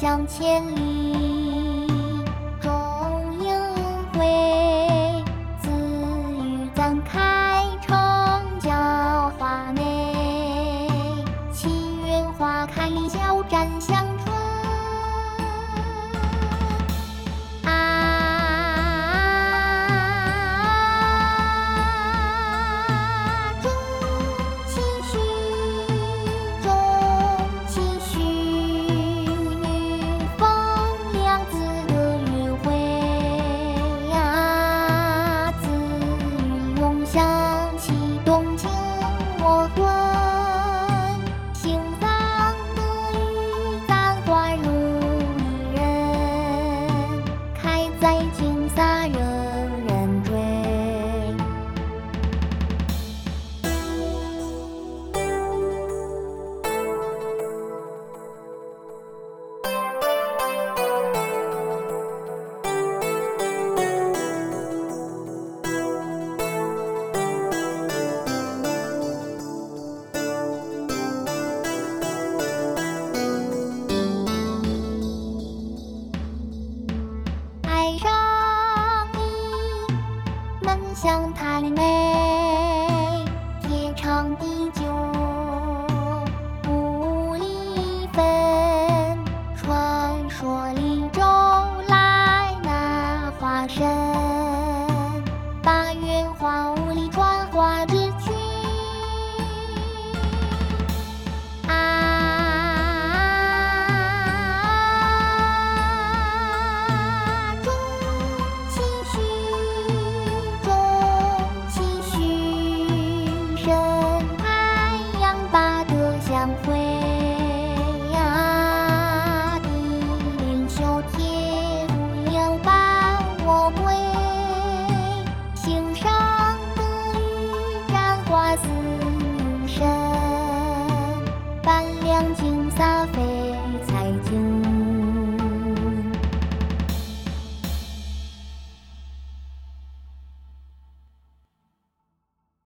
响千里，终应会。自与咱开城郊华内，七月花开小站相春。想起动情我魂，心脏得与簪花如一人，开在金撒人人追。爱上你，门香太美，天长地久不离分。传说里周来那花神，把圆花雾里传花之去。相会呀，地灵修铁无两伴我归。心上得与沾花似女神，半两金撒飞。